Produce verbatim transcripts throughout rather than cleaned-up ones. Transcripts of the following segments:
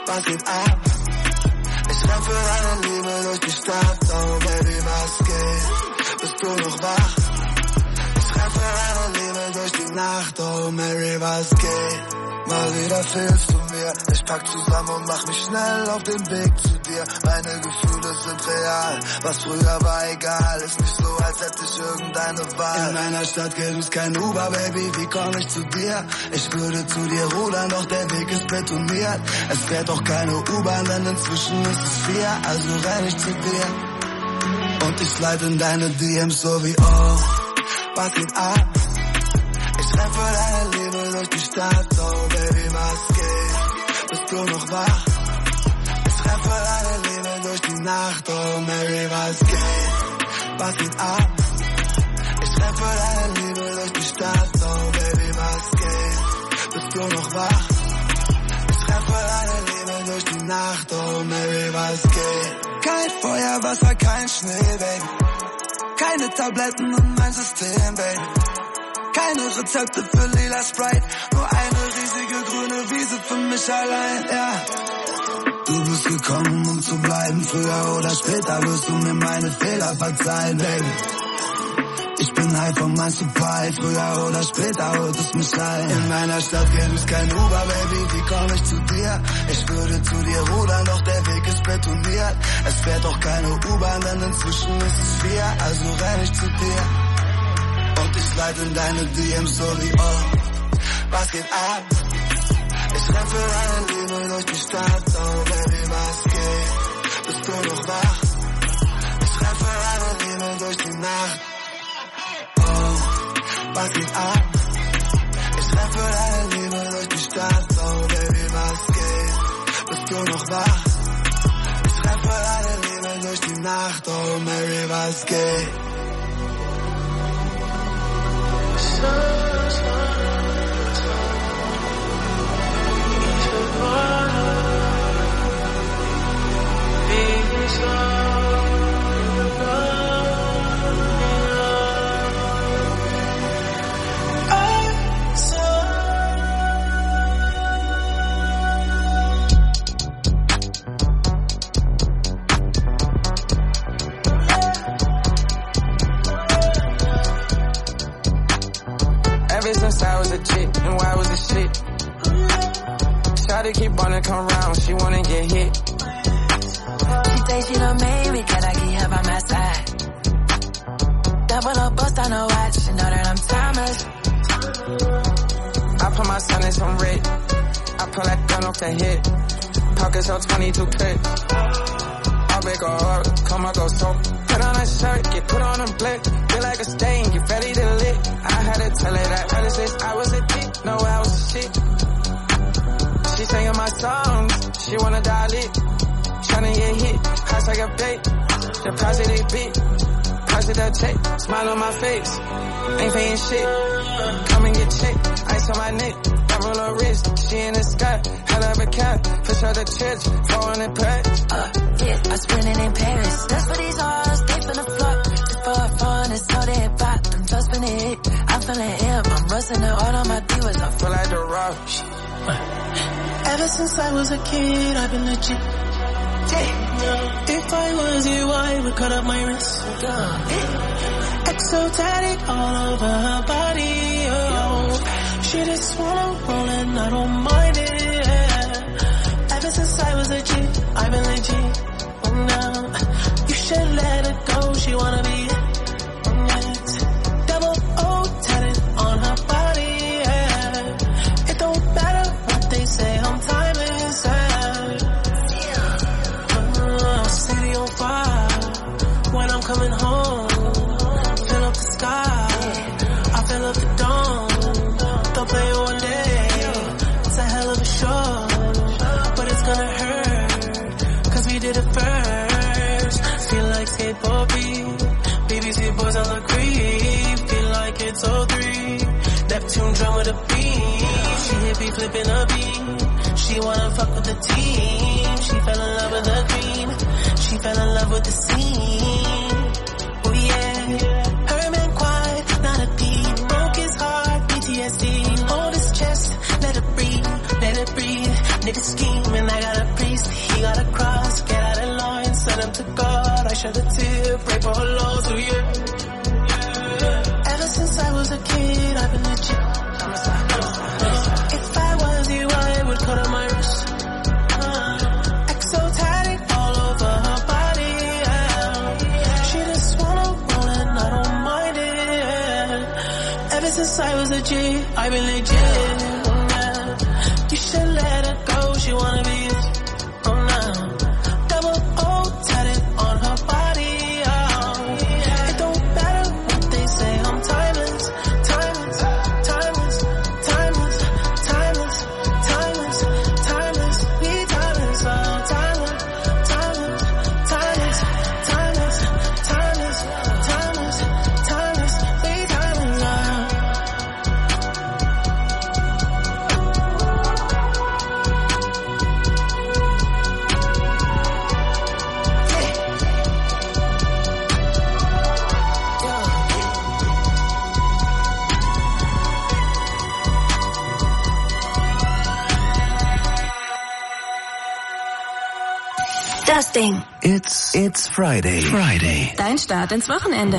was geht ab? Ich renn für deine Liebe durch die Stadt, oh Baby, was geht? Bist du noch wach? Ich renn für deine Liebe durch die Nacht, oh Mary, was geht? Mal wieder fehlst du mir, ich pack zusammen und mach mich schnell auf den Weg zu dir. Meine Gefühle sind real, was früher war egal. Ist nicht so, als hätte ich irgendeine Wahl. In meiner Stadt gibt es kein Uber, Baby, wie komm ich zu dir? Ich würde zu dir rudern, doch der Weg ist betoniert. Es fährt doch keine U-Bahn, denn inzwischen ist es vier, also renn ich zu dir. Und ich slide in deine D Ms so wie, oh, was geht ab? Ich renn für deine Liebe durch die Stadt, oh Baby, was geht? Bist du noch wach? Ich renn für deine Liebe durch die Nacht, oh Mary, was geht? Was geht ab? Ich renn für deine Liebe durch die Stadt, oh Baby, was geht? Bist du noch wach? Ich renn für deine Liebe durch die Nacht, oh Mary, was geht? Kein Feuer, Wasser, kein Schnee, Baby. Keine Tabletten in mein System, Baby. Keine Rezepte für lila Sprite, nur eine riesige grüne Wiese für mich allein, ja. Du bist gekommen, um zu bleiben, früher oder später wirst du mir meine Fehler verzeihen, Baby. Ich bin high von mein Supply, früher oder später holt es mich ein. In meiner Stadt gibt es kein Uber, Baby, wie komm ich zu dir? Ich würde zu dir rudern, doch der Weg ist betoniert. Es fährt doch keine U-Bahn, denn inzwischen ist es vier, also renn ich zu dir. Und ich slide in deine D Ms so wie, oh, was geht ab? Ich renn für deine Liebe durch die Stadt, oh Baby, was geht? Bist du noch wach? Ich renn für deine Liebe durch die Nacht, oh, was geht ab? Ich renn für deine Liebe durch die Stadt, oh Baby, was geht? Bist du noch wach? Ich renn für deine Liebe durch die Nacht, oh Mary, was geht? I was a chick, and why was a shit? Shawty keep wanna come round, she wanna get hit. She say she done made me, cause I keep her by my side. Double up, bust on her watch, she know that I'm timeless. I put my son in some red, I pull that gun off the hip. Pockets on twenty-two clips. I'll make her hard, come on, go so. Put on a shirt, get put on a blick. Feel like a stain, get ready to lick. I had to tell her that ever since I was a kid, no, I was a shit. She singing my songs, she wanna dial it. Tryna get hit, house like a bait. Deposit a bit, deposit a check. Smile on my face, ain't paying shit. Come and get checked, ice on my neck. Roll her wrist, she in the sky, hell of a cat, push her the church, foreign and pet. Uh, yeah, I spend it in Paris. That's for these hoes, they finna flop. Just for fun, it's all that pop. Them toes finna hit, I'm feeling ill. I'm rusting the all on my divas. I feel like the rock. Ever since I was a kid, I've been legit. Yeah. If I was you, I would cut up my wrist. Yeah. Exotic all over her body, oh. She just wanna roll and I don't mind it, yeah. Ever since I was a G, I've been legit. Oh, now you should let her go, she wanna be it. Double O tatted on her body, yeah. It don't matter what they say, I'm timeless, yeah. uh, City on fire, when I'm coming home. Fill up the sky, I fill up the dome. Don't play it one day, it's a hell of a show, but it's gonna hurt, cause we did it first. Feel like skateboard beat, B B C boys on the creep. Feel like it's oh three, Neptune drum with a beat. She hit me flipping a beat, she wanna fuck with the team. She fell in love with the dream, she fell in love with the scene. Oh yeah, her man quiet, not a thief. Broke his heart, P T S D. Hold his chest, let it breathe, let it breathe. Nigga scheme and I gotta breathe. legit, I been legit. Yeah. You should let her go, she wanna be yours. Oh no, double O tatted on her body. Oh, it don't matter what they say, I'm timeless, timeless, timeless, timeless, timeless, timeless, timeless. We timeless, oh timeless, timeless, timeless, timeless, timeless, timeless, timeless. We timeless, oh. Das Ding. It's, it's Friday. Friday. Dein Start ins Wochenende.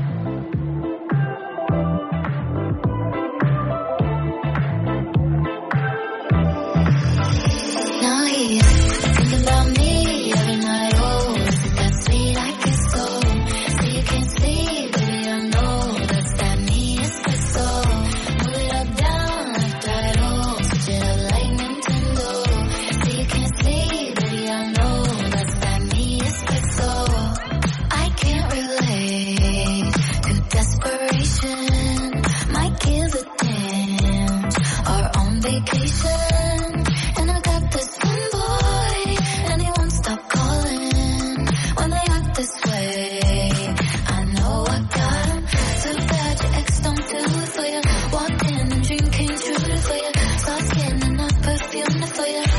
Now he's thinking about me every night. Oh, that sweet I kiss so. So you can't sleep, baby, I know that's that me espresso. Move it up, down, left, right, oh, switch it up like Nintendo. So you can't sleep, baby, I know that's that me espresso. I can't relate to desperation. Might give a damn. Are on vacation. And I got this one boy, and he won't stop calling when they act this way. I know I got him. Too bad your ex don't do it for you. Walked in and dream came true for you. Soft skin and not perfume for you.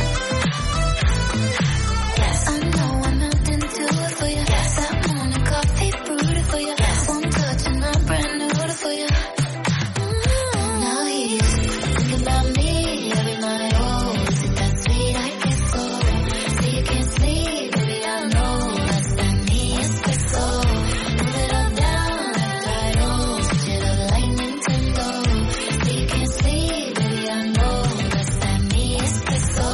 Yes, I know I melted into it for you. Yes, that morning coffee brewed it for you. Yes, one touch and I'm brand new for you. Now he's thinking about me every night. Oh, is it that sweet I kiss so? So you can't sleep, baby, I know that's that me espresso. Move it up, down, left, right, oh, switch it up like Nintendo. So you can't sleep, baby, I know that's that me espresso.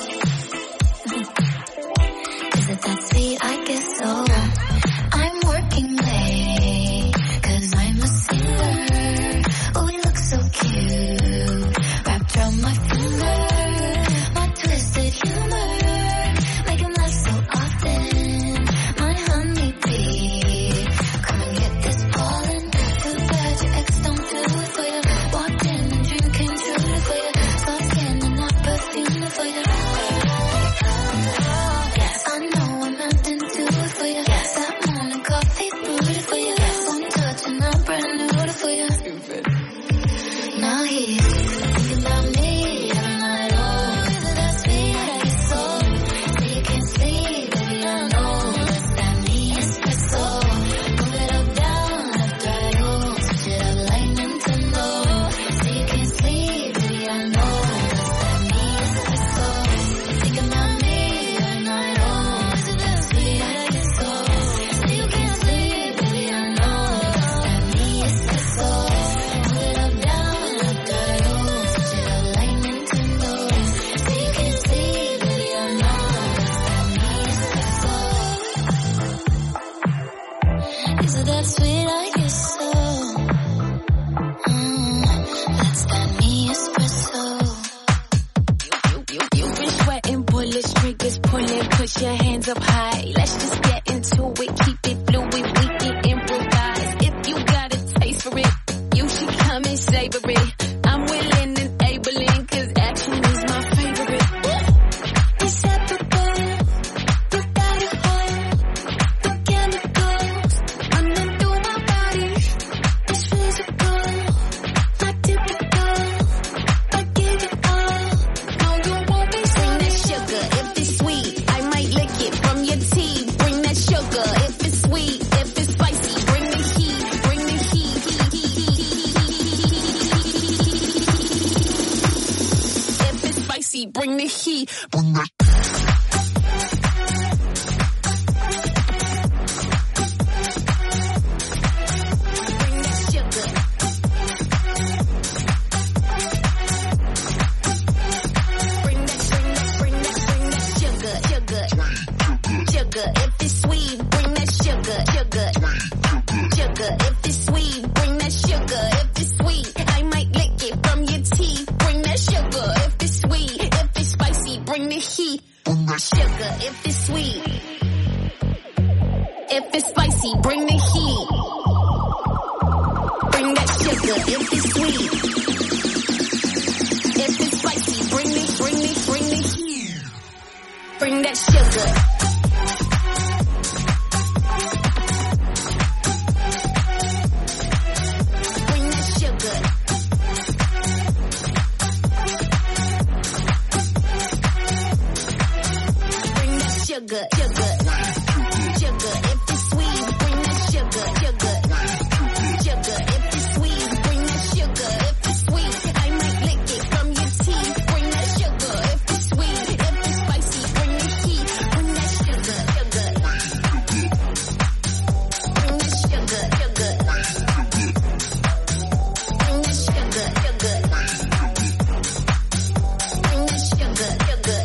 Is it that sweet I guess so? I'm working late, cause I'm a singer. Oh, we look so cute, wrapped around my finger. My twisted humor, make him laugh so often. My honey bee, come and get this pollen. Too bad your ex don't do it for you. Walked in and dream came true for you. Soft skin and not perfume for you. Yes, I know I'm melted into it for you. Yes, that morning coffee brewed it for you. Yes, one touch and I'm brand new for you. Now he's thinking about me every night. Oh, is it that sweet I kiss so? So you can't sleep, baby, I know that's that me espresso. Move it up, down, left, right, oh, switch it up like Nintendo. So you can't sleep, baby, I know that's that me espresso. Thinking about me every night. Oh, is it that sweet I kiss so? So you can't sleep, baby, I know that's that me espresso. Move it up, down, left, right, oh, switch it up like Nintendo. So you can't sleep, baby, I know that's that me espresso. Is it that sweet I guess so? Mm, that's that me espresso. You, you, you been sweating, bullets, triggers, pulling, push your hands up high. Let's just get into it, keep it fluid, we can improvise. If you got a taste for it, you should come and savor it. I'm willing and able, cause action is my favorite. Inseparable, you got it all. The chemicals running through my body. It's physical, not typical. I give it all. No, you won't be Bring that sorry. sugar, if it's sweet, I might lick it from your teeth. Bring that sugar, if it's sweet, if it's spicy, bring the heat, bring the heat. If it's spicy, bring the heat. Bring that. Bring that sugar. Bring that, bring that, bring that, bring that sugar, sugar, sugar. If it's sweet, bring that sugar, sugar, sugar. If it's sweet, bring that sugar. If it's sweet, I might lick sugar if it's sweet. If it's spicy, bring the heat. Bring that sugar if it's sweet. If it's spicy, bring the, bring the, bring the heat. Bring that sugar. Sugar, sugar, sugar, if it's sweet, bring that sugar, sugar, sugar, if it's sweet, bring that sugar, if it's sweet, I might lick it from your teeth, bring that sugar, if it's sweet, if it's spicy, bring the heat, bring that sugar, sugar, bring that sugar, sugar, bring that sugar, sugar, bring that sugar, sugar.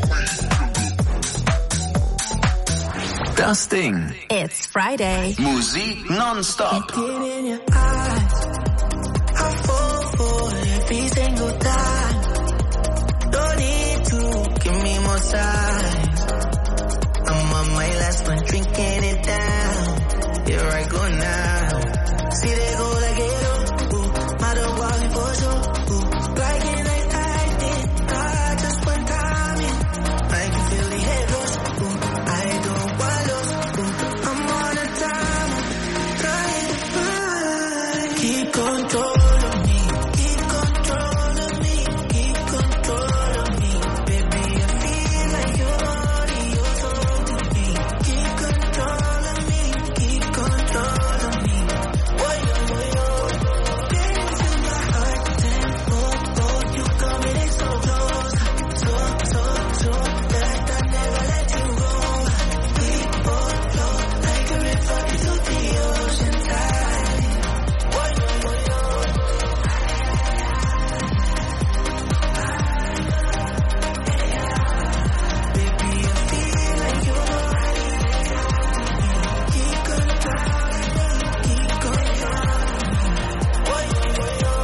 Das Ding. It's Friday. Musik non-stop. Get in your eyes. I fall for every single time. Don't need to give me more signs. I'm on my last one, drinking it down. Here I go now. See they go like it up. Matter what for sure. Like it like I did. I just one time in. I can feel the head rush. I don't want love. I'm on a time. Trying to find. Keep control of me. Keep control of me. Keep control of me. Baby, I feel like your body, your soul to me. Keep control of me. Keep control of me. Why you, why you? Dance in my heart, tempo, oh, you coming in so close, so, so, so that I never let you go. We both flow like a river into the ocean tide. Why you, why you? Baby, I feel like your body. Keep control of me. Keep control of me. Why you, why you?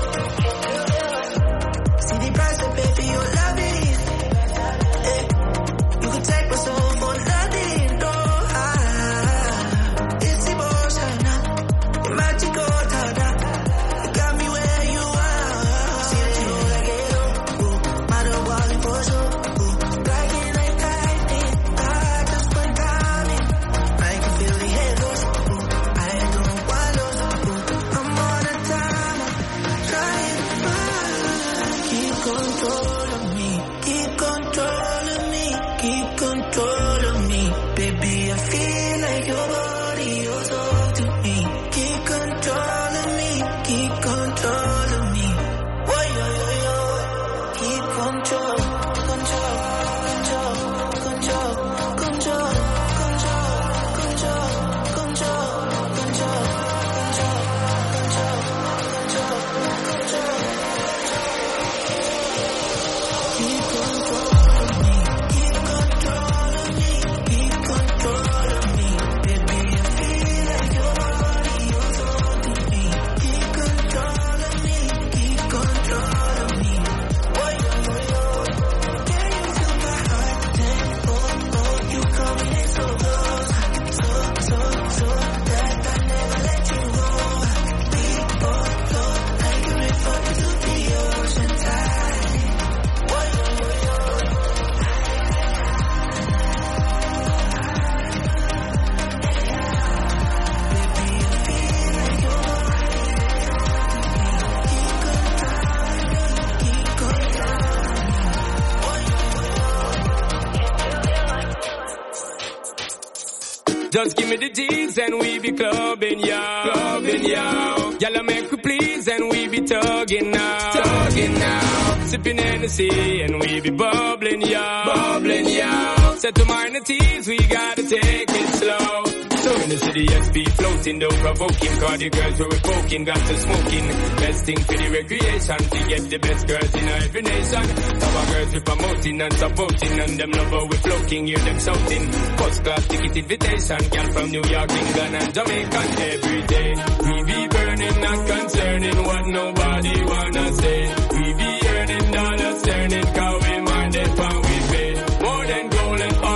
See the price I pay for your love is. Eh, you could take my soul for nothing, no. Ah, it's emotional, magical, tada. You got me where you are. See that you like it, oh, oh. Matter what for sure, oh. Like it like I did. I just one time in. I can feel the head rush, oh. I don't want love, oh. I'm on a timer, trying to find. Keep control of me. Keep control of me. Keep control of me. Baby, I feel like your body, your soul to me. Keep control of me. Keep control of me. Why yo yo yo? Keep control, control, control, control, control, control, control, control, control, control, control, control, control. Keep control of me. Keep control of me. Keep control of me. Baby, I feel like your body, your soul to me. Keep control of me. Keep control of me. Why you, why you? Can you feel my heart tempo? Oh, you coming in so close, so, so, so that I never let you go. We both flow like a river into the ocean tide. Why you, why you? Baby, I feel like your body. Keep control, keep control. Just give me the G's and we be clubbing, yo. Clubbing, yo. Y'all make we please and we be tugging now. Tugging now. Sipping Hennessy and we be bubbling, yo. Bubbling, yo. Set to minor teas, we gotta take it slow. So in the city, S P floating, though provoking. Cause the girls who we poking, got to smoking. Best thing for the recreation, to get the best girls in every nation. Our girls we promoting and supporting, and them lover we floating, hear them shouting. First class ticket invitation, girl from New York, England and Jamaica every day. We be burning, not concerning what nobody wanna say. We be earning dollars, turning, cause we minded when we pay. More than gold and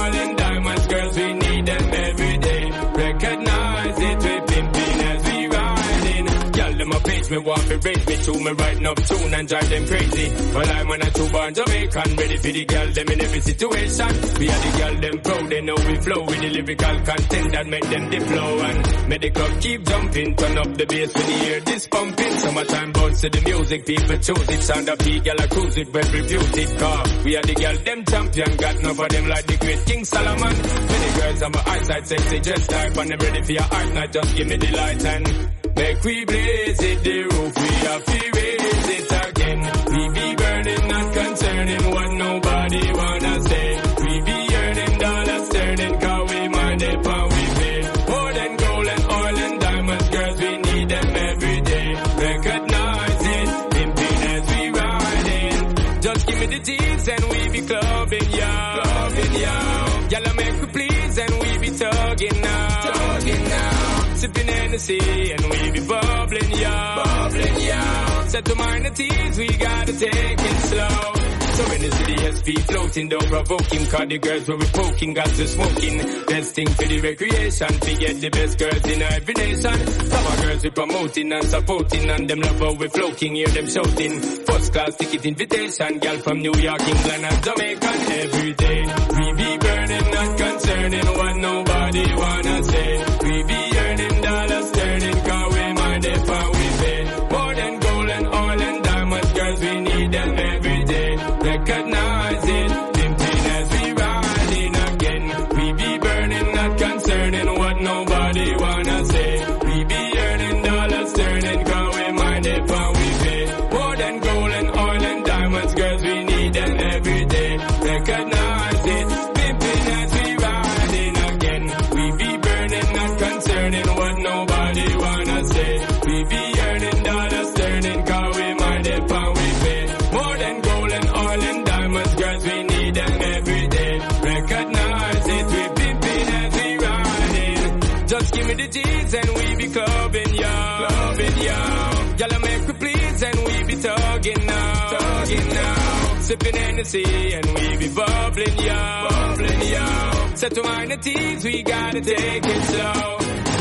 me want to raise me to me writing up tune and drive them crazy. Well, I'm on a two-born Jamaican, ready for the girl them in every situation. We are the girl them proud, they know we flow with the lyrical content that make them the flow. And make the club keep jumping, turn up the bass when you hear this pumping. Summertime bounce to the music, people choose it. Sound of the girl I cruise it, well refuse it. Car, we are the girl them champion, got enough of them like the great King Solomon. Many girls on my eyesight, sexy dress type, and I'm ready for your art night, just give me the light and make we blaze it, the roof, we have to raise it again. We be burning, not concerning what nobody wanna say. We be earning dollars, turning, cause we mind it, and we pay. More than gold and oil and diamonds, girls, we need them every day. Recognize it, pimping as we riding. Just give me the jeans and we be clubbing, y'all. Clubbing, y'all. Y'all make we please and we be tugging now. Tugging now. Sipping Hennessy and we be bubbling, y'all. Bubbling, y'all. Set to mind the teas, we gotta take it slow. So when the city S P floating, don't provoke him, cause the girls where we poking, got to smoking. Best thing for the recreation, we get the best girls in every nation. Some of girls we promoting and supporting, and them love how we floating, hear them shouting. First class ticket invitation, girl from New York, England and Jamaica. Every day, we be burning, not concerning what nobody wanna say. We be earning dollars, turning, cause we mind if and we pay. More than gold and oil and diamonds, girls, we need them every day. Recognize it, pimping as we riding again. We be burning, not concerning what nobody wanna say. We be earning dollars, turning, cause we mind if and we pay. More than gold and oil and diamonds, girls, we need them every day. Recognize it, pimping as we riding again. We be burning, not concerning what nobody wanna say. We be earning dollars, turning, cause we mind if and we pay. More than gold and oil and diamonds, girls, we need them every day. Recognize it, we pimping as we riding. Just give me the G's and we be clubbing, y'all. Clubbing, y'all. Y'all make we please and we be tugging now. Tugging now. Sipping Hennessy and we be bubbling, y'all. Bubbling, y'all. Set to mind the teas, we gotta take it slow.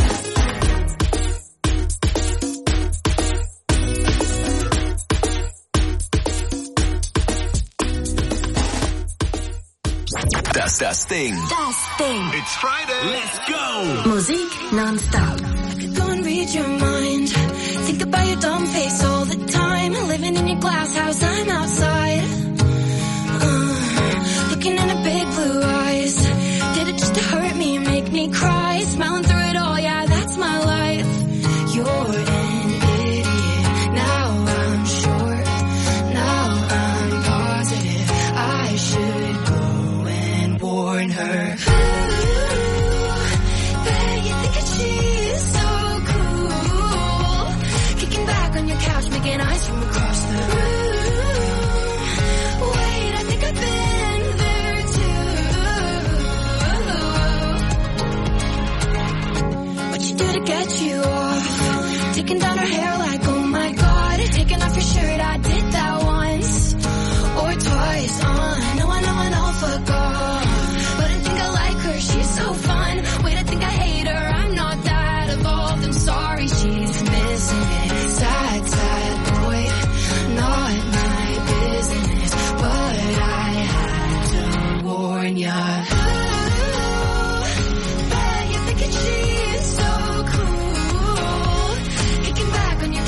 Das, das Ding. Das Ding. It's Friday. Let's go. Musik nonstop. I could go and read your mind. Think about your dumb face all the time. Living in your glass house, I'm outside. Uh, looking in the big blue eyes. Did it just to hurt me, make me cry? Smiling through it all, yeah, that's my life. You're an idiot. Now I'm sure. Now I'm positive. I should go and warn her. Ooh, bet you think that she's so cool. Kicking back on your couch, making eyes from across the room. Wait, I think I've been there too. What you do to get you off? Taking down her hair like, oh my god. Taking off your shirt, I did that once or twice. Uh, no, I know I know, fuck off. But I think I like her, she's so fun. Wait, I think I hate her, I'm not that evolved. I'm sorry, she's missing it. Sad, sad boy, not my business. But I had to warn ya. Ooh, bet you're thinking she's so cool. Kicking back on your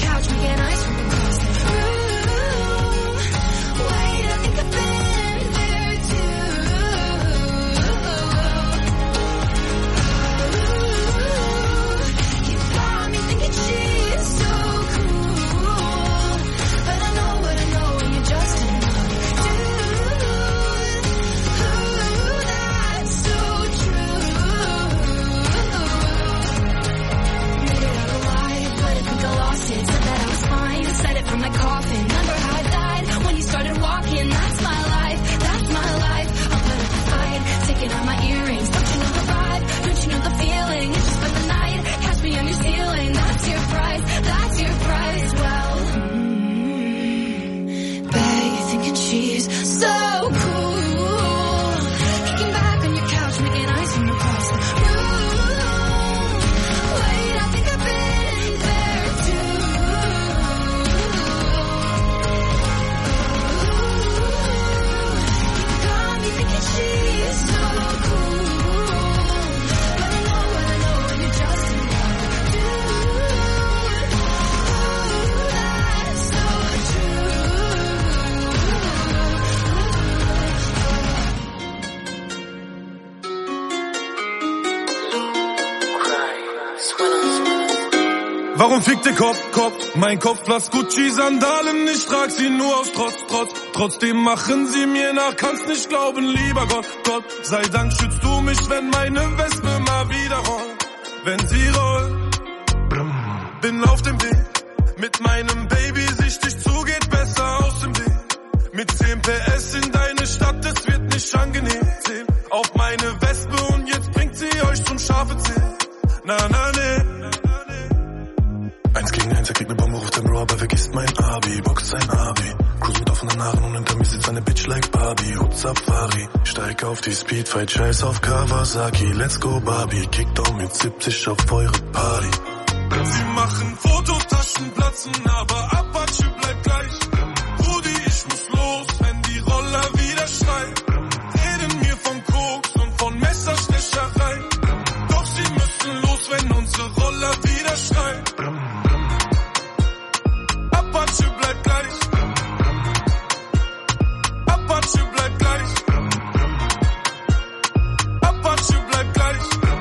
Warum fickt der Kopf, Kopf? Mein Kopf blass Gucci-Sandalen, ich trag sie nur aus Trotz, Trotz. Trotzdem machen sie mir nach, kannst nicht glauben, lieber Gott, Gott. Sei Dank schützt du mich, wenn meine Wespe mal wieder rollt. Wenn sie rollt, bin auf dem Weg. Mit meinem Baby, sicht dich zu, geht besser aus dem Weg. Mit zehn P S in deine Stadt, es wird nicht angenehm. Zähl auf meine Wespe und jetzt bringt sie euch zum scharfe Zähl. Na, na, ne. Eins gegen eins, er kriegt ne Bombe, ruft den Bro, aber vergisst mein Abi, boxt sein Abi. Cruise mit offenen Haaren und hinter mir sitzt eine Bitch like Barbie. Hut Safari, steig auf die Speedfight, scheiß auf Kawasaki. Let's go Barbie, Kickdown mit siebzig auf eure Party. Sie machen Fotos, Taschen platzen, aber Apache bleibt gleich. Rudi, ich muss los, wenn die Roller wieder schreien. Reden mir von Koks und von Messerstecherei. Doch sie müssen los, wenn unsere Roller wieder schreien. Apache bleibt gleich. Apache bleibt gleich. Apache bleibt gleich.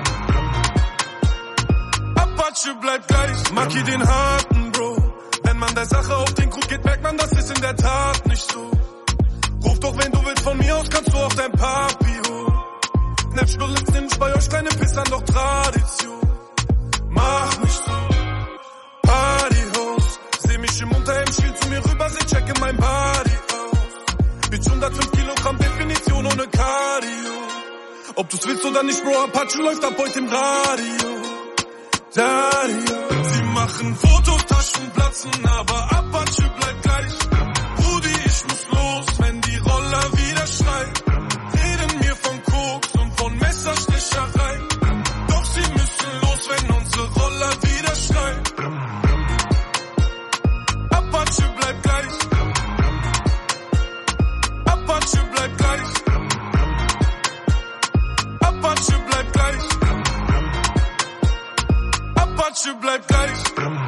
Apache bleibt gleich. Maki den harten Bro. Wenn man der Sache auf den Krug geht, merkt man, das ist in der Tat nicht so. Ruf doch, wenn du willst, von mir aus kannst du auch dein Papi holen. Snapspirlen sind bei euch kleine Pissern doch Tradition. Mach nicht so. Partyhost. Seh mich im Unterhemd, schiel zu mir rüber, sie checke mein Body aus. Bitch, hundertfünf Kilogramm Definition ohne Cardio. Ob du's willst oder nicht, Bro, Apache läuft ab heute im Radio. Radio. Sie machen Fotos, Taschen platzen, aber Apache bleibt gleich. Rudi, ich muss los, wenn die Roller wieder schreien. Reden mir von Koks und von Messerstecherei. Doch sie müssen los, wenn unsere Roller wieder schreien. Apache bleibt gleich. Apache bleibt gleich. Apache bleibt gleich. Apache bleibt gleich.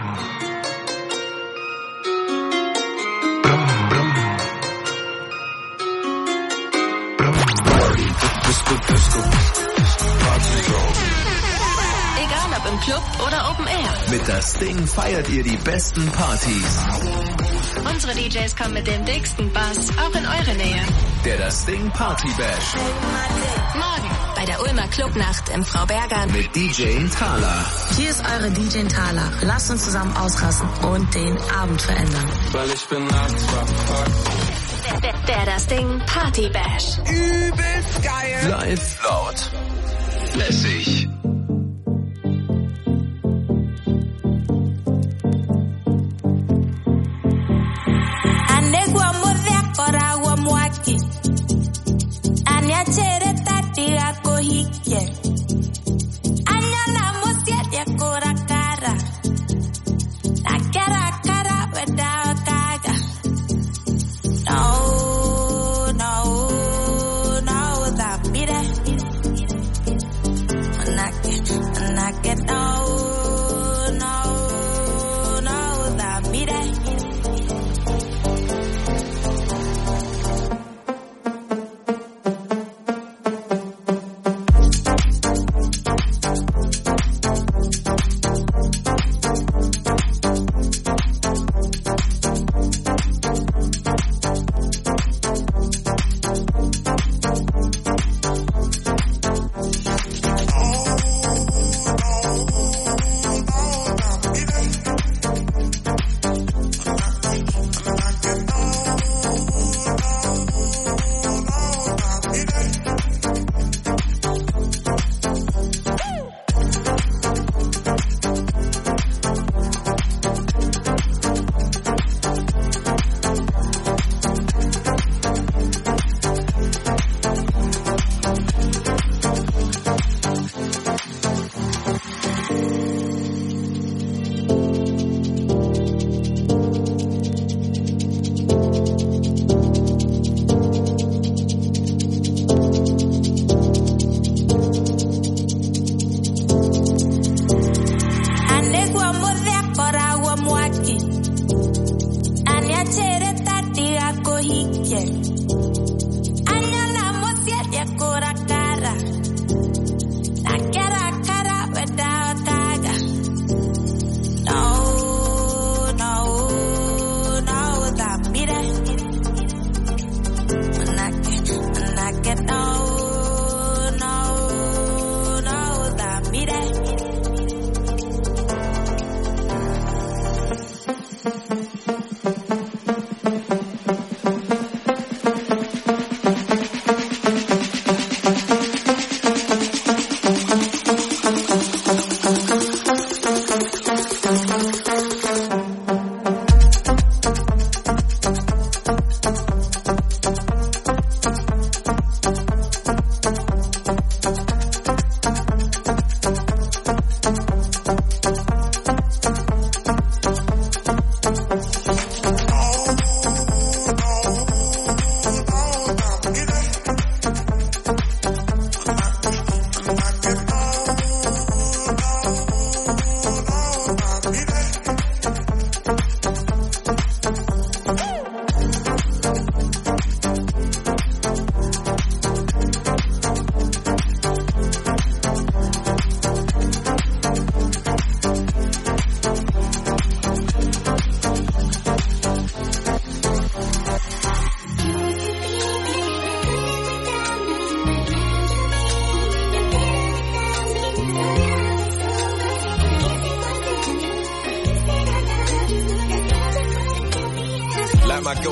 Egal ob im Club oder Open Air. Mit das Ding feiert ihr die besten Partys. Unsere D Js kommen mit dem dicksten Bass auch in eure Nähe. Der Das Ding Party Bash. Morgen bei der Ulmer Clubnacht im Frau Bergern. Mit D J Thala. Hier ist eure D J Thala. Lasst uns zusammen ausrasten und den Abend verändern. Weil ich bin nachts verpackt. Der, der, der Das Ding Party Bash. Übelst geil. Live, laut, lässig. When I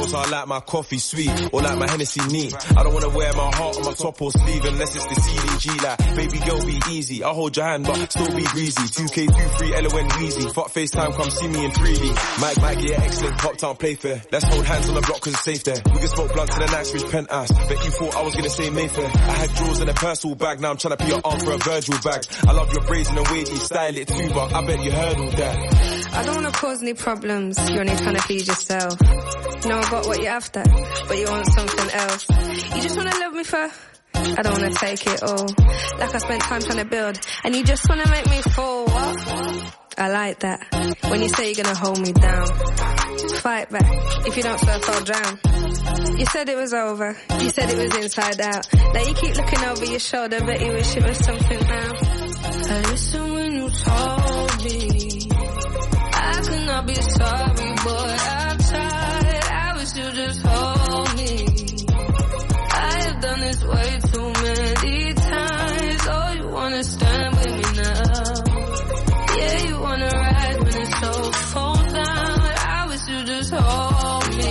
knows I like my coffee sweet or like my Hennessy neat. I don't wanna wear my heart on my top or sleeve unless it's the C D G. Like, baby girl, be easy. I'll hold your hand, but still be breezy. two K two three L O N Weezy. Fuck FaceTime, come see me in three D. Mike, Mike, yeah, excellent. Pop town play fair. Let's hold hands on the block cause it's safe there. We can smoke blunt to the Knightsbridge penthouse. Bet you thought I was gonna say Mayfair. I had drawers in a personal bag, now I'm trying to put your arm for a Virgil bag. I love your braids and the way you style it too, but I bet you heard all that. I don't wanna cause any problems, you're only trying to please yourself. Know I got what you're after, but you want something else. You just wanna love me for... I don't wanna take it all. Like I spent time trying to build, and you just wanna make me fall. What? I like that. When you say you're gonna hold me down. Fight back. If you don't surf, I'll drown. You said it was over. You said it was inside out. Now you keep looking over your shoulder, but you wish it was something else. I listen when you told me I could not be sorry, boy. I tried. I wish you just hold me. I have done this way too many times. Oh, you wanna stand with me now? Yeah, you wanna ride when it's so full down. I wish you just hold me.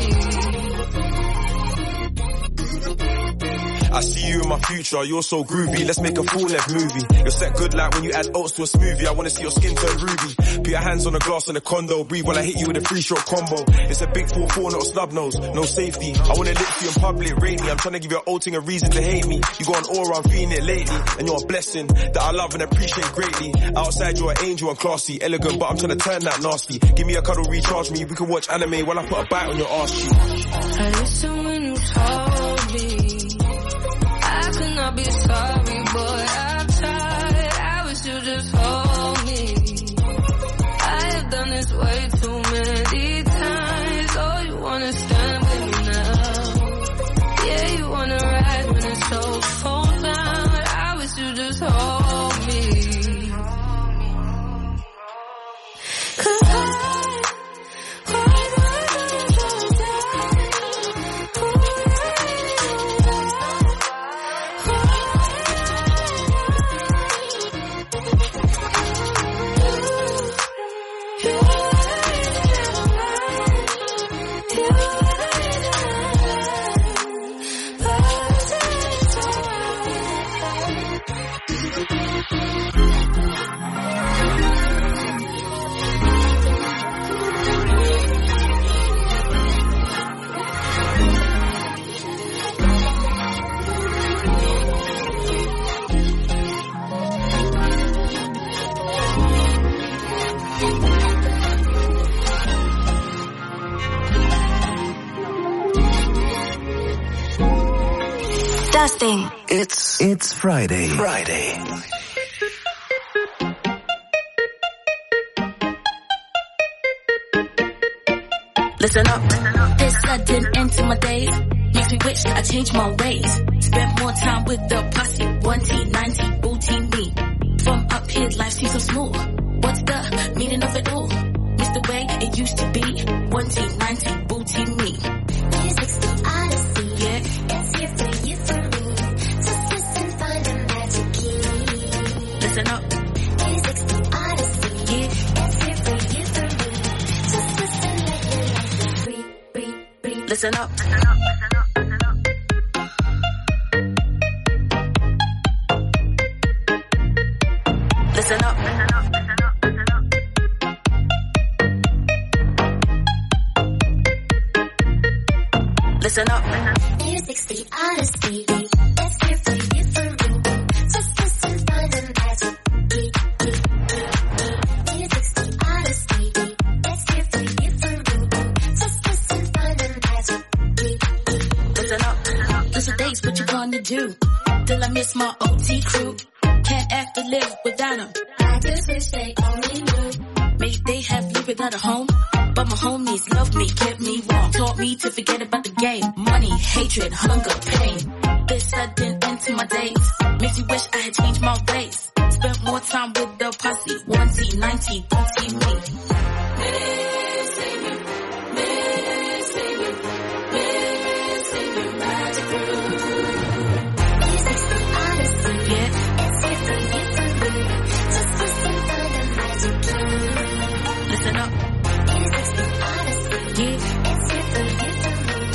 I see you in my future, you're so groovy. Let's make a full-length movie. You're set good like when you add oats to a smoothie. I wanna see your skin turn ruby. Put your hands on the glass in the condo. Breathe while I hit you with a three-shot combo. It's a big four four, not a snub nose. No safety. I wanna lick you in public, rate me. I'm trying to give your old thing a reason to hate me. You got an aura, I'm feeling it lately. And you're a blessing that I love and appreciate greatly. Outside you're an angel and classy. Elegant, but I'm trying to turn that nasty. Give me a cuddle, recharge me. We can watch anime while I put a bite on your arse cheek. I listen when you told me I could not be sorry, boy. I tried. I wish you just hold me. I have done this way too many times. Oh, you wanna stand with me now? Yeah, you wanna ride when it's so full down. I wish you just hold me. 'Cause I Dusting. It's it's Friday. Friday. Listen up. This sudden end to my days makes me wish I changed my ways. Spent more time with the posse. one T, nine T, booty me. From up here, life seems so smooth. What's the meaning of it all? It's the way it used to be. one T, nine T, booty me. Music's the odyssey. Yeah. It's here for you, for me. Just listen, find the magic key. Listen up. Music's the odyssey. Yeah. It's here for you, for me. Just listen, let your life be free, free, free. Listen up. Listen up. Listen up. Music's the odyssey. It's here for you, for me. Just listen, find the magic key. Music's the odyssey. It's here for you, for me. Just listen, find the magic key. Listen up. Those are days, what you gonna do? Till I miss my O T crew. Can't have to live without them. I just wish they only knew. Maybe they have lived without a home. But my homies loved me, kept me warm. Taught me to forget about the game. Money, hatred, hunger, pain. This sudden end to my days makes me wish I had changed my ways. Spent more time with the posse. one T, nine T, don't see me. Missing you, missing you, missing you, magic room. Music's the odyssey. Yeah. It's here for you, for me. Just listen, find the magic key. Listen up. Music's the odyssey. Yeah. It's here for you, for me.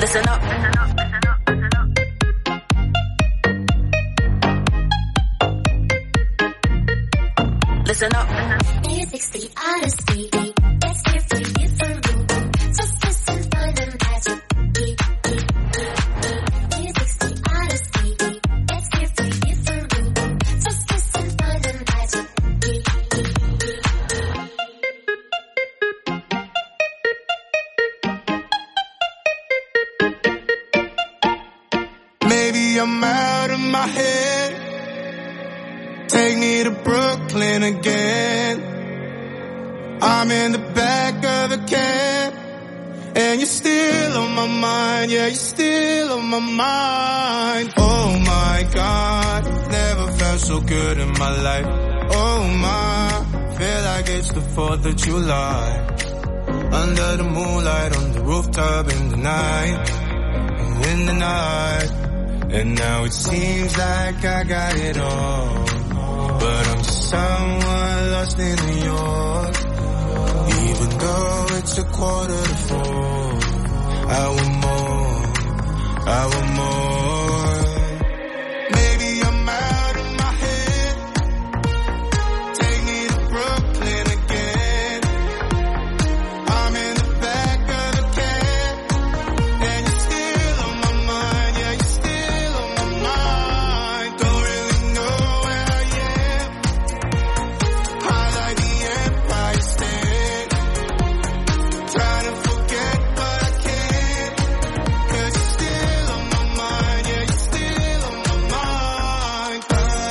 Listen up. Listen up. Music's the honesty. It's here for you for room. So listen for the magic. Music's the honesty. It's here for you for room. So listen for the magic. Maybe I'm out of my head. Take me to Brooklyn again. I'm in the back of a cab, and you're still on my mind. Yeah, you're still on my mind. Oh my God, never felt so good in my life. Oh my, feel like it's the fourth of July. Under the moonlight, on the rooftop in the night, in the night. And now it seems like I got it all, but I'm just someone lost in New York. Even though it's a quarter to four, I want more, I want more. Maybe I'm out of my head. Take me to Brooklyn again. I'm in the back of the cab, and you're still on my mind. Yeah, you're still on my mind. Don't really know where I am. High like the Empire State. Trying to forget, but I can't. 'Cause you're still on my mind. Yeah, you're still on my mind.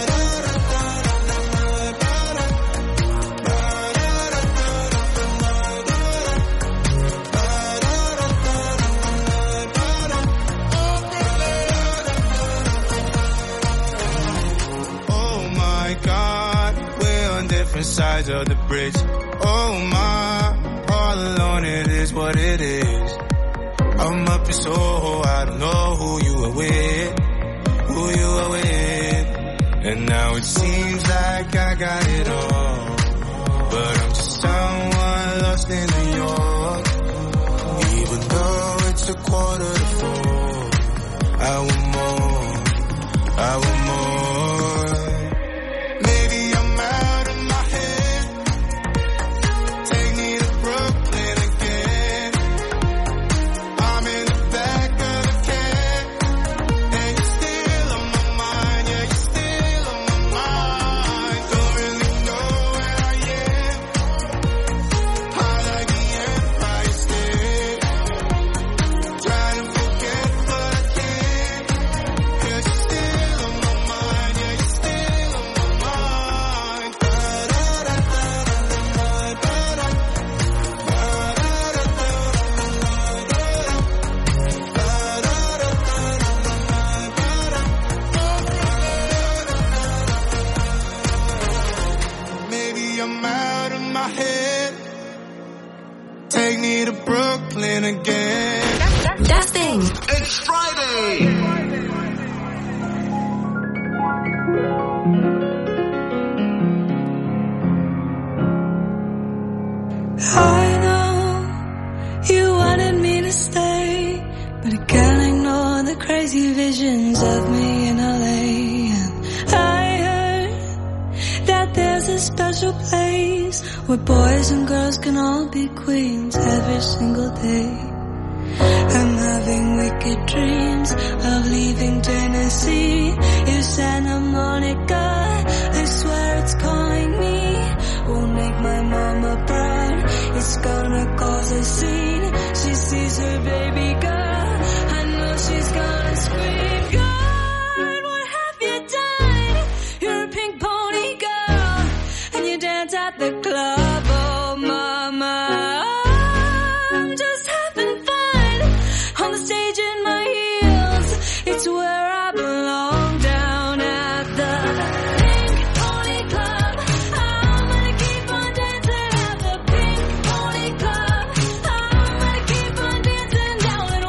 Oh my God, we're on different sides of the bridge. Oh my, all alone it is what it is. I'm up in Soho, I don't know who you are with, who you are with. And now it seems like I got it all, but I'm just someone lost in New York. Even though it's a quarter to four, I want more, I want more. Maybe I'm out of my head. Take me to Brooklyn again. I'm in the back of the cab, and you're still on my mind. Yeah, you're still on my mind. Don't really know where I am. High like the Empire State. Trying to forget, but I can't. 'Cause you're still on my mind. Yeah, you're still on my mind. Maybe I'm out of my head. Take me to Brooklyn again. Dusting. It's Friday. I know you wanted me to stay, but I can't ignore the crazy visions of me in L A. And I heard that there's a special place where boys and girls can all be queens every single day. I'm having wicked dreams of leaving Tennessee. You Santa Monica, I swear it's calling me. Won't make my mama proud, it's gonna cause a scene. She sees her baby girl, I know she's gonna scream. God, what have you done? You're a pink pony girl, and you dance at the club. Oh mama, I'm just having fun on the stage in my heels. It's where I belong, down at the Pink Pony Club. I'm gonna keep on dancing at the Pink Pony Club. I'm gonna keep on dancing down and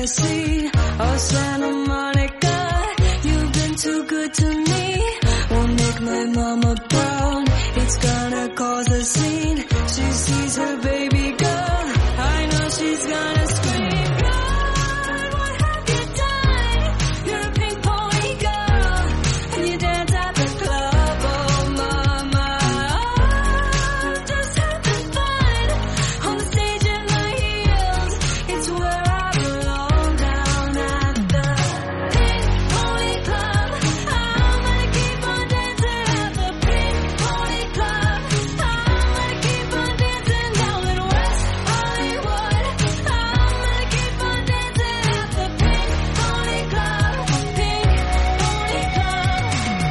Tennessee or Santa Monica. You've been too good to me. Won't make my mama proud. It's gonna cause a scene. She sees her baby girl. I know she's gonna scream. God, what have you done? You're a pink pony girl, and you dance at the club. Oh, mama, oh, just having fun on the stage in my heels. It's where I belong, down at the Pink Pony Club. I'm gonna keep on dancing at the Pink Pony Club. I'm gonna keep on dancing down in West Hollywood. I'm gonna keep on dancing at the Pink Pony Club. Pink Pony Club.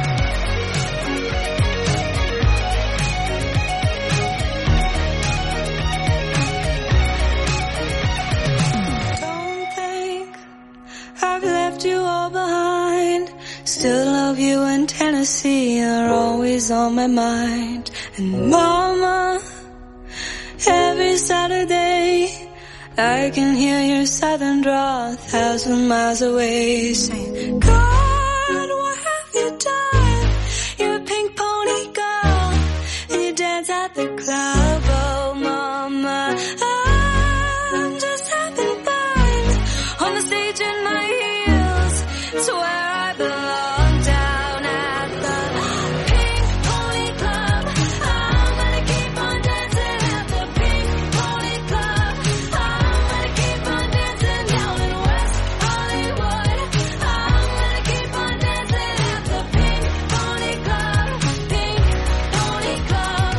Don't think I've left you all behind. Still love you in Tennessee. You're always on my mind. And mama, every Saturday I can hear your southern drawl a thousand miles away, saying, God, what have you done? You're a pink pony girl, and you dance at the club. Oh, mama, I'm just having fun on the stage in my heels. It's where I belong, down at the Pink Pony Club. I'm gonna keep on dancing at the Pink Pony Club. I'm gonna keep on dancing down in West Hollywood. I'm gonna keep on dancing at the Pink Pony Club. Pink Pony Club.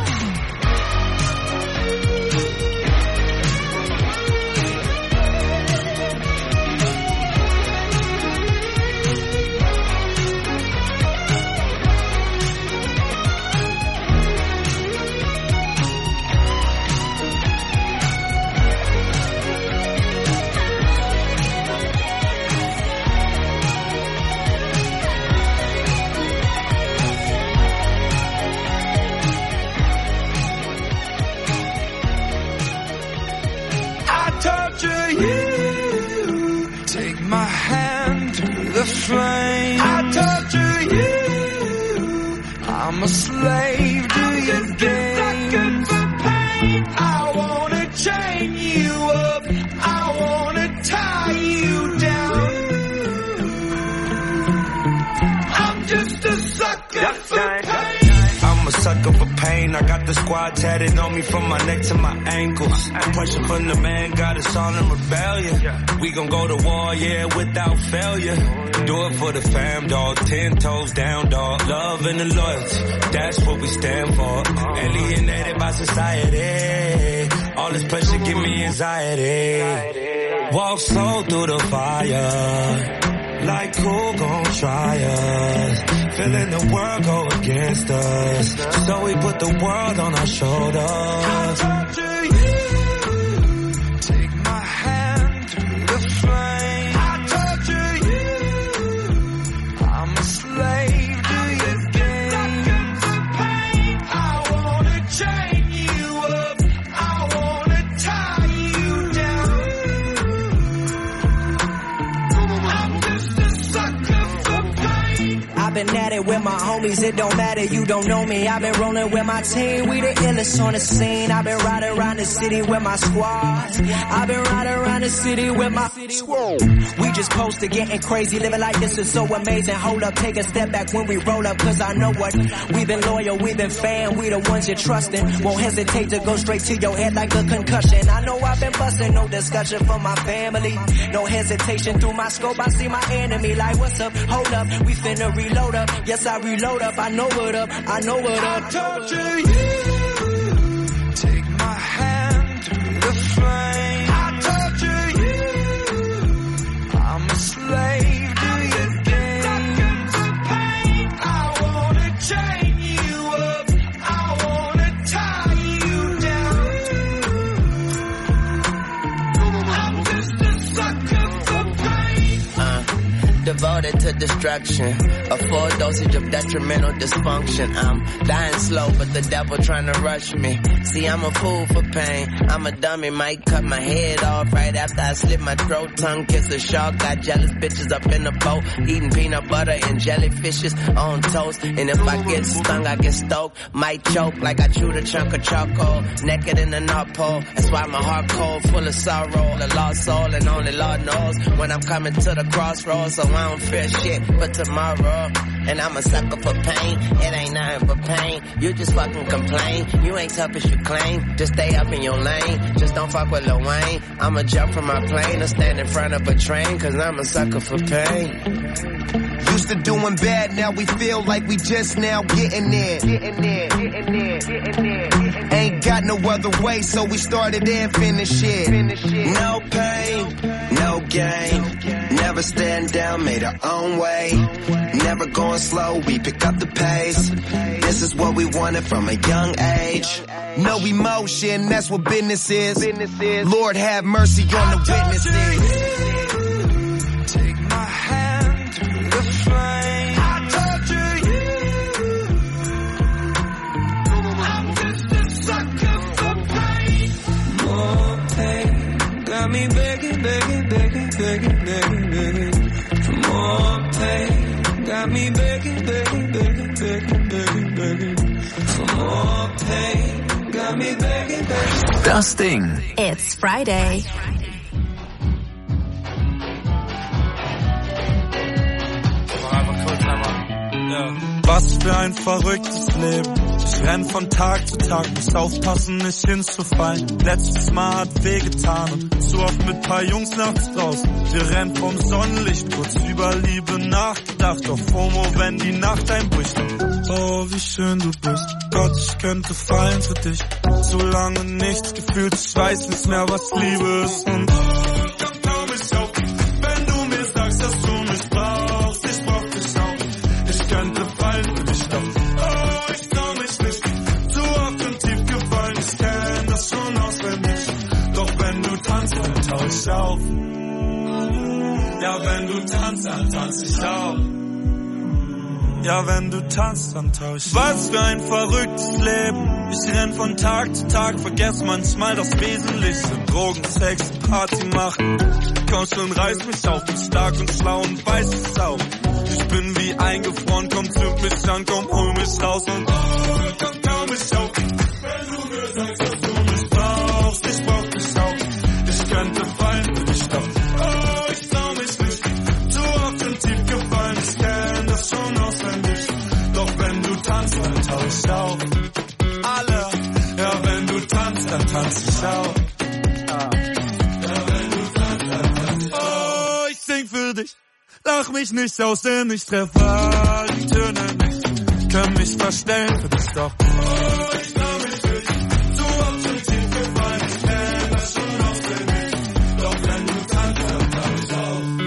I torture you. Take my hand through the flame. I torture you. I'm a slave to your games. I wanna chain you up. I wanna tie you down. I'm just a sucker for pain. I'm a sucker for pain. I got the squad tatted on me from my neck to my ankles. The pressure from the man got us all in rebellion. We gon' go to war, yeah, without failure. Do it for the fam, dog. Ten toes down, dog. Love and the loyalty, that's what we stand for. Alienated by society. All this pressure give me anxiety. Walk slow through the fire. Like who gon' try us? Feeling the world go against us. So we put the world on our shoulders. I torture you. Take my hand through the flame. I torture you. I'm a slave to your games. I wanna chain you up. I wanna tie you down. I'm just a sucker for pain. I've been at it with my homies, it don't matter, you don't know me. I've been rolling with my team, we the illest on the scene. I've been riding around the city with my squad. I've been riding around the city with my squad. We just posted getting crazy, living like this is so amazing. Hold up, take a step back when we roll up, cause I know what. We've been loyal, we've been fan, we the ones you're trusting. Won't hesitate to go straight to your head like a concussion. I know I've been busting, no discussion for my family. No hesitation through my scope, I see my enemy like, what's up, hold up, we finna reload up. Yes, I reload up, I know what up, I know what up. I torture you. Take my hand through the flame. I torture you. I'm a slave to your games. I wanna chain you up. I wanna tie you down. I'm just a sucker for pain. Uh, devoted devoted to destruction. A full dosage of detrimental dysfunction. I'm dying slow, but the devil trying to rush me. See, I'm a fool for pain. I'm a dummy, might cut my head off right after I slit my throat. Tongue kiss a shark, got jealous bitches up in the boat. Eating peanut butter and jellyfishes on toast. And if I get stung, I get stoked. Might choke like I chewed a chunk of charcoal. Naked in the North Pole. That's why my heart cold, full of sorrow. A lost soul, and only Lord knows when I'm coming to the crossroads. So I don't fear shit but tomorrow. And I'm a sucker for pain. It ain't nothing but pain. You just fucking complain. You ain't tough as you claim. Just stay up in your lane. Just don't fuck with Lil Wayne. I'ma jump from my plane or stand in front of a train. Cause I'm a sucker for pain. Used to doing bad, now we feel like we just now getting there. Getting there, getting there, getting there, getting there. Ain't got no other way, so we started and finished it. No pain, no gain. Never stand down, made our own way. Never going slow, we pick up the pace. This is what we wanted from a young age. No emotion, that's what business is. Lord have mercy on the witnesses. Got me begging, begging, begging, begging, begging, begging for more pain. Got me begging, begging, begging, begging, begging, begging for more pain. Got me begging, begging. Das Ding. It's Friday. Was für ein verrücktes Leben. Ich renn von Tag zu Tag, muss aufpassen, nicht hinzufallen. Letztes Mal hat wehgetan und zu oft mit paar Jungs nachts draußen. Wir rennen vom Sonnenlicht, kurz über Liebe nachgedacht. Auf FOMO, wenn die Nacht einbricht. Oh, wie schön du bist. Gott, ich könnte fallen für dich. Zu lange nichts gefühlt, ich weiß nicht mehr, was Liebe ist. Und komm, komm mich auf, wenn du mir sagst, dass du mich brauchst. Ich brauch dich auch. Ich könnte fallen für dich, doch oh, ich trau mich nicht. Zu oft und tief gefallen, ich kenn das schon auswendig. Doch wenn du tanzt, dann tauch ich auf. Ja, wenn du tanzt, dann tanz ich auch. Ja, wenn du tanzt, dann tauch ich. Was für ein verrücktes Leben. Ich renn von Tag zu Tag, vergess manchmal das Wesentliche. Drogen, Sex, Party machen. Komm schon, reiß mich auf, bin stark und schlau und weiß es auch. Ich bin wie eingefroren, komm, zünd mich an, komm, hol mich raus und oh, komm, komm mich auf. Wenn du mir sagst, dass du mich brauchst, ich brauch dich auch. Ich könnte fallen für dich, doch oh, ich trau mich nicht. Zu oft und tief gefallen, ich kenn das schon auswendig. Doch wenn du tanzt, dann tauch ich auf. Alle, ja, wenn du tanzt, dann tanz ich auch. Für dich. Lach mich nicht aus, denn ich treffe all die Töne nicht. Können mich verstellen für dich, doch oh, ich trau mich für dich. So oft und tief gefallen, ich kenn das schon auswendig. Doch wenn du tanzt, dann tauch ich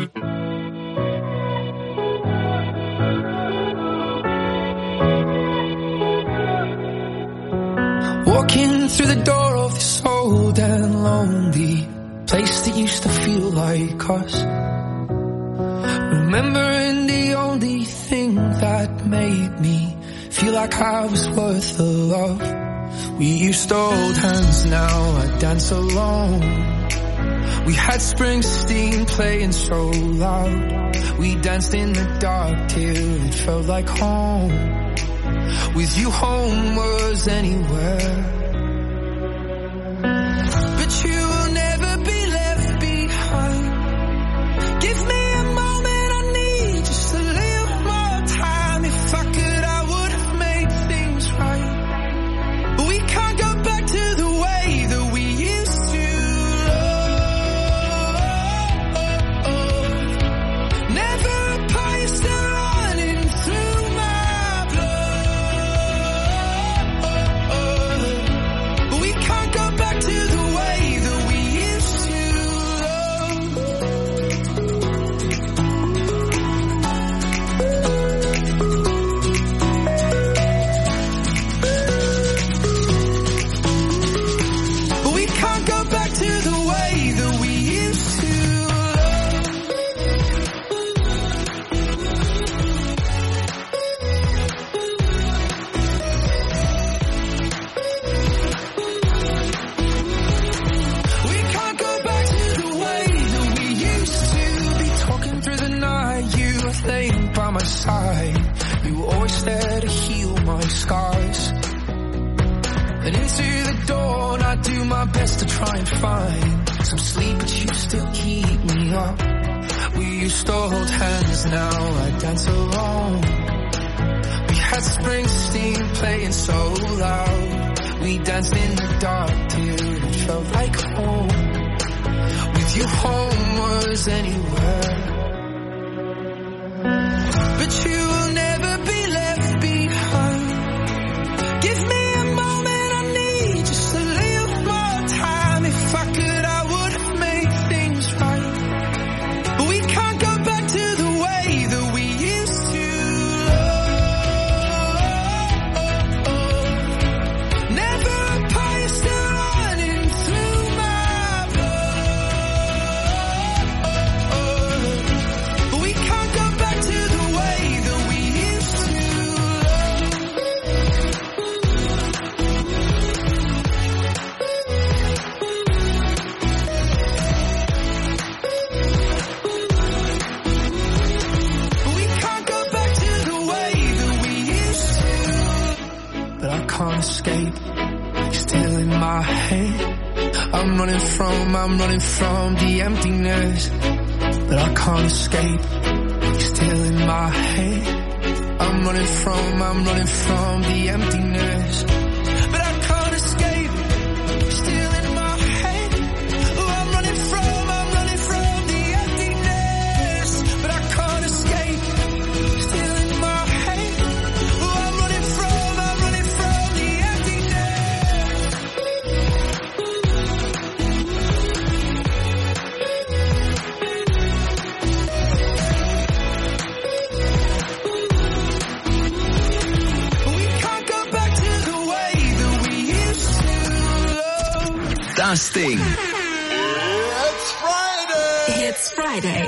auf. Walking through the door of this old and lonely place that used to feel like us. Remembering the only thing that made me feel like I was worth the love. We used to hold hands, now I dance alone. We had Springsteen playing so loud. We danced in the dark till it felt like home. With you, home was anywhere. But you will never be left behind. Give me best to try and find some sleep, but you still keep me up. We used to hold hands, now I dance alone. We had Springsteen playing so loud. We danced in the dark till it felt like home. With you home was anywhere. But you will never be left behind. Give me a moment, I need just a little more time. If I could, I would have made things right. But we can't go back to the way that we used to love. Never apart, you're still running through my blood. But we can't go back to the way that we used to but I can't escape. You're still in my head. I'm running from, I'm running from the emptiness. But I can't escape. You're still in my head. I'm running from, I'm running from the emptiness. But I can't escape. You're still in my head. Oh, I'm running from, I'm running from the emptiness. But I can't escape. You're still in my head. Oh, I'm running from, I'm running from the We can't go back to the way that we used to love. Dusting. It's Friday. It's Friday.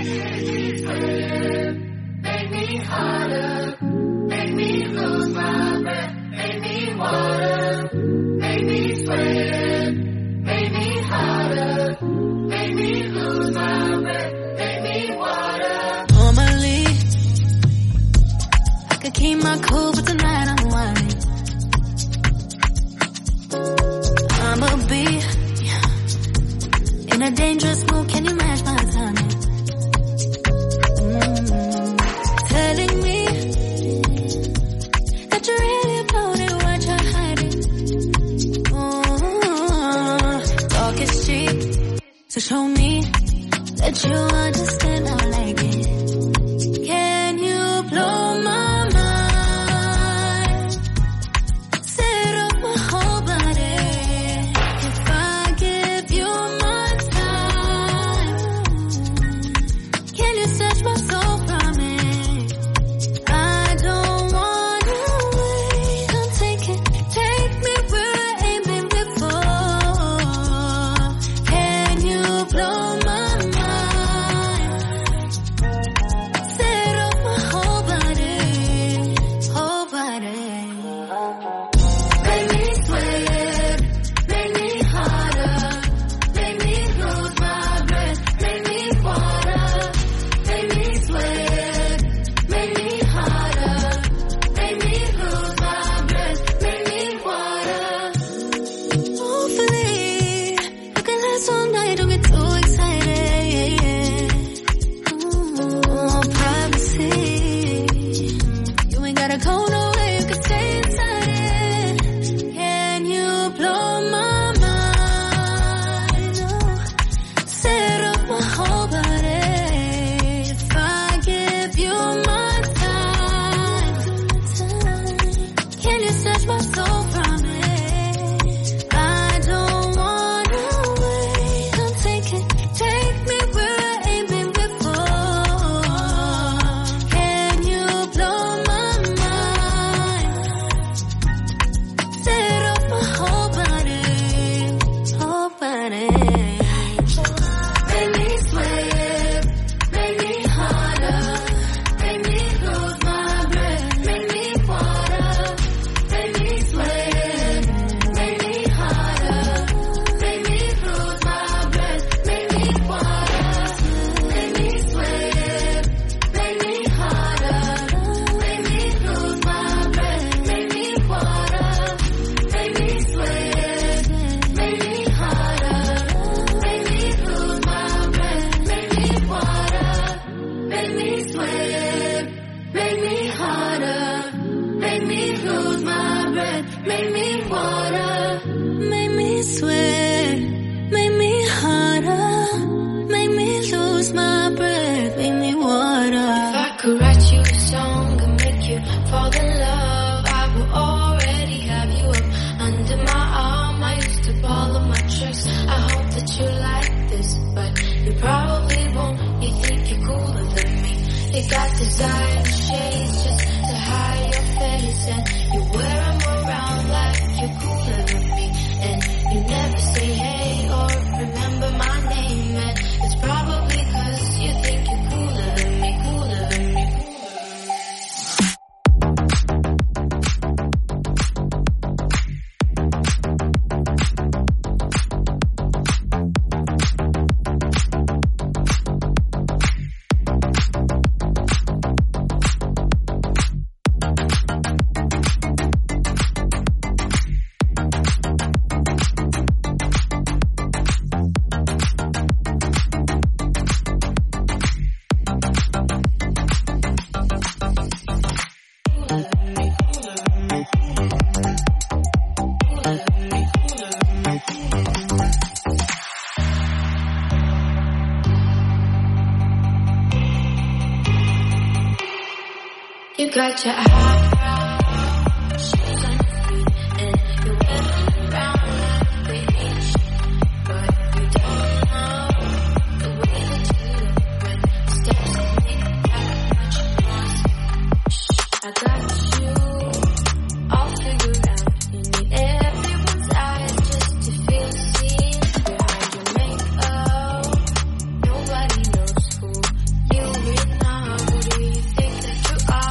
Make me harder, make me lose my breath, make me water, make me sweat, make me harder, make me lose my breath, make me water. Normally, I could keep my cool, but tonight I'm whining. I'ma be in a dangerous mood. Can you match my timing? Mm. Telling me that you're really about it, what you're hiding. Mm. Talk is cheap, so show me that you understand I like it. Can you blow my mind? Set up my whole body. If I give you my time, can you search my soul from it? I don't wanna wait. Come take it, take me where I ain't been before. Can you blow my mind? touch you like this, but you probably won't. You think you're cooler than me. You got designer shades just to hide your face, and you wear them around like you're cooler than me. And you never say hey or remember my name, and it's probably cause you think you're cooler than me, cooler than me. You got your eyebrows, shoes on your feet, and you're wearing around like beach. But you don't know the way that you look when steps that make that much noise. Shh, I got you all figured out. You need everyone's eyes just to feel seen behind your makeup. Nobody knows who you really are. Who do you think that you are?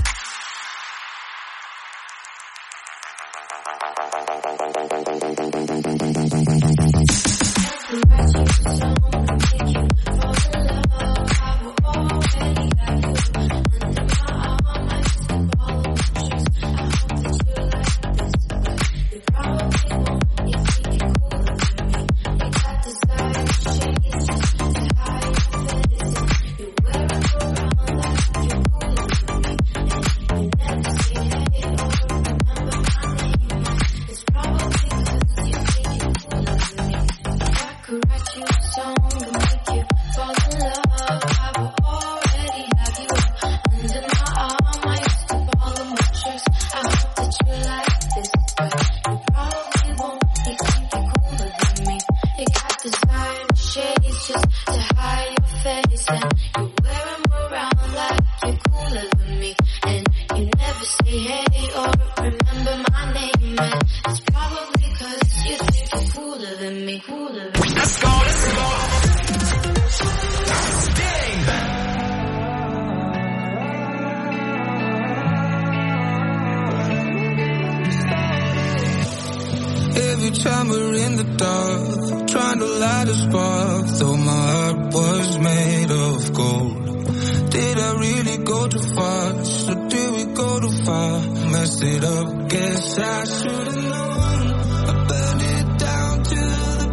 Every time we're in the dark, trying to light a spark, though my heart was made of gold. Did I really go too fast, or did we go too far? Messed it up, guess I should've known. I burned it down to the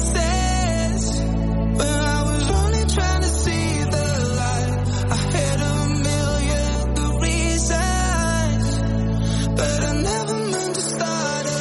pieces, when I was only trying to see the light. I had a million good reasons, but I never meant to start a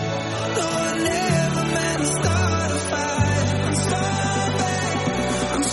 I'm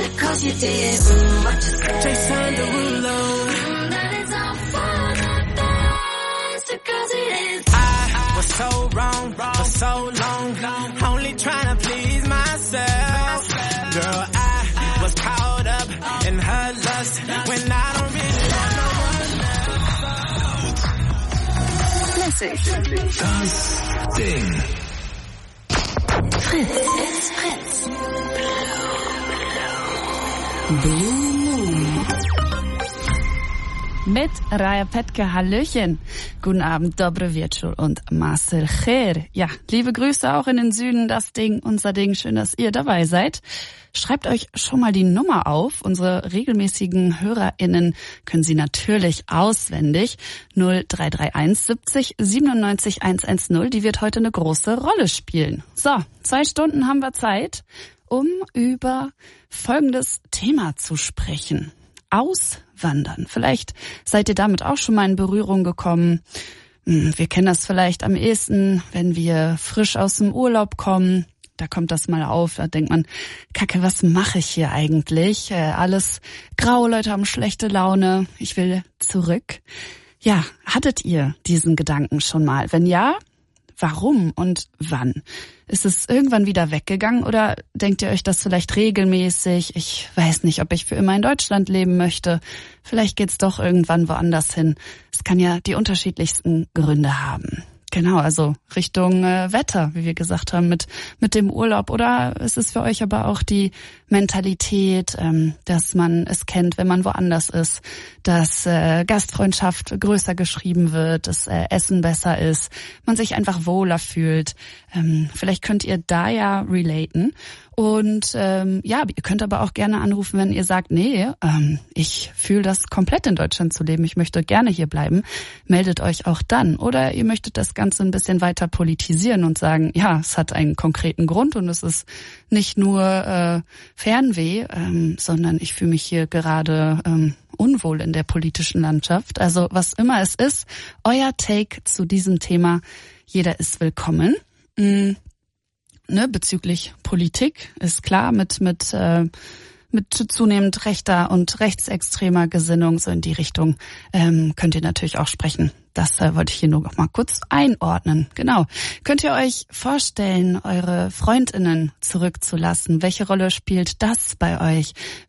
because you did. Mm, what you said. Jason Derulo. Mm, that is all for the best because it is. I was so wrong for so long, only trying to please myself. Girl, I was caught up in her lust when I don't really want no one else. Das Ding. Fritz, it's Fritz. Blue Moon. Mit Raya Petke, Hallöchen. Guten Abend, dobre wieczór und Marcel Kher. Ja, liebe Grüße auch in den Süden, das Ding, unser Ding. Schön, dass ihr dabei seid. Schreibt euch schon mal die Nummer auf. Unsere regelmäßigen HörerInnen können sie natürlich auswendig. null drei drei eins siebzig siebenundneunzig hundertzehn. Die wird heute eine große Rolle spielen. So, zwei Stunden haben wir Zeit, um über folgendes Thema zu sprechen. Auswandern. Vielleicht seid ihr damit auch schon mal in Berührung gekommen. Wir kennen das vielleicht am ehesten, wenn wir frisch aus dem Urlaub kommen. Da kommt das mal auf, da denkt man, Kacke, was mache ich hier eigentlich? Äh, alles grau, Leute haben schlechte Laune, ich will zurück. Ja, hattet ihr diesen Gedanken schon mal? Wenn ja, warum und wann? Ist es irgendwann wieder weggegangen oder denkt ihr euch das vielleicht regelmäßig? Ich weiß nicht, ob ich für immer in Deutschland leben möchte. Vielleicht geht's doch irgendwann woanders hin. Es kann ja die unterschiedlichsten Gründe haben. Genau, also Richtung äh, Wetter, wie wir gesagt haben, mit mit dem Urlaub. Oder ist es für euch aber auch die Mentalität, ähm, dass man es kennt, wenn man woanders ist, dass äh, Gastfreundschaft größer geschrieben wird, dass äh, Essen besser ist, man sich einfach wohler fühlt. Ähm, vielleicht könnt ihr da ja relaten. Und ähm, ja, ihr könnt aber auch gerne anrufen, wenn ihr sagt, nee, ähm, ich fühle das komplett in Deutschland zu leben, ich möchte gerne hier bleiben. Meldet euch auch dann. Oder ihr möchtet das Ganze ein bisschen weiter politisieren und sagen, ja, es hat einen konkreten Grund und es ist nicht nur äh, Fernweh, ähm, sondern ich fühle mich hier gerade ähm, unwohl in der politischen Landschaft. Also was immer es ist, euer Take zu diesem Thema, jeder ist willkommen. Mhm. Ne, bezüglich Politik ist klar, mit mit äh, mit zunehmend rechter und rechtsextremer Gesinnung so in die Richtung ähm, könnt ihr natürlich auch sprechen. Das äh, wollte ich hier nur noch mal kurz einordnen. Genau. Könnt ihr euch vorstellen, eure FreundInnen zurückzulassen? Welche Rolle spielt das bei euch?